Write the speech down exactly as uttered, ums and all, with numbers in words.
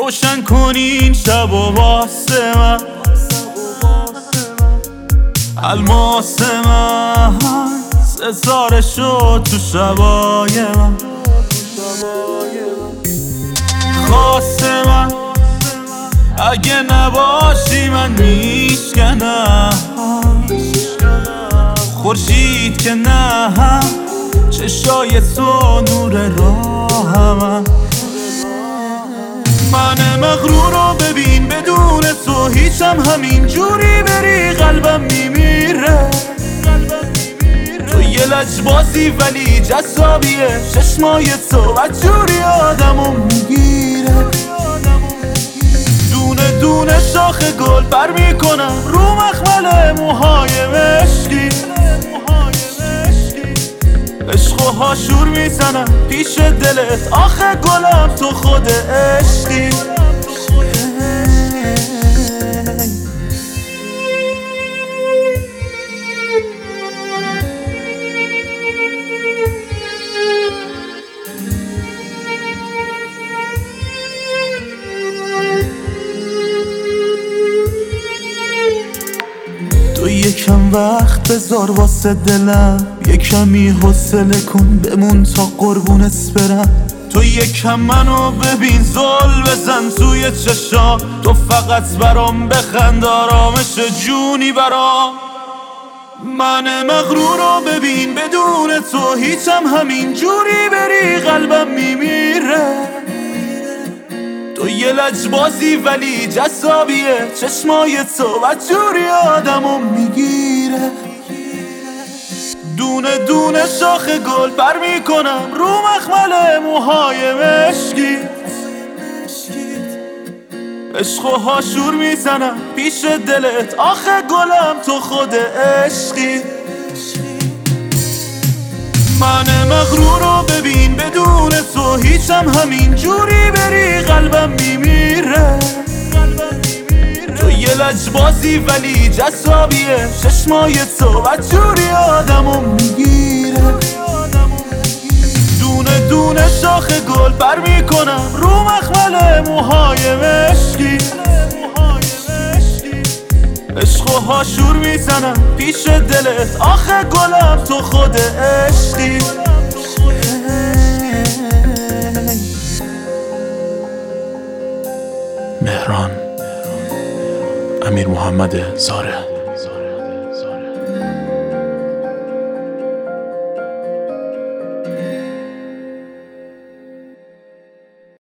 روشن کنین شب و واسه من، الماس من ستاره شد تو شبای من، خواست من اگه نباشی من میشکنم، خورشید که نه چشای تو نور راهم، من مغرور رو ببین بدون تو هیچم همین جوری بری قلبم میمیره، تو یه لجبازی ولی جذابیه، چشمای تو و جوری آدمو میگیره، دونه دونه شاخ گل بر میکنم رو مخمل موهای مشکی، عشق و هاشور میزنم پیش دلت، آخه گلم تو خود عشقی. تو یکم وقت بذار واسه دلم، یکمی حوصله کن بمون تا قربونت برم، تو یکم منو ببین زل بزن توی چشام، تو فقط برام بخند آرامش جونی برام، من مغرور رو ببین بدون تو هیچم همین جوری بری قلبم میمیره، تو یه لجبازی ولی جذابیه، چشمای تو و جوری آدمو میگیره، دونه دونه شاخ گل بر میکنم رو مخمل موهای مشکی، عشق و هاشور میزنم پیش دلت، آخه گلم تو خود عشقی، من مغرور رو ببین بدون تو هیچم همین جوری بری قلبم میمیره، تو یه لجبازی ولی جذابیه، چشمای تو و جوری آدمو میگیره، دونه دونه شاخ گل بر میکنم رو مخمل موهای مشکی، عشق و هاشور میزنم پیش دلت، آخه گلم تو خود عشقی. مهران، امیر محمد زاره.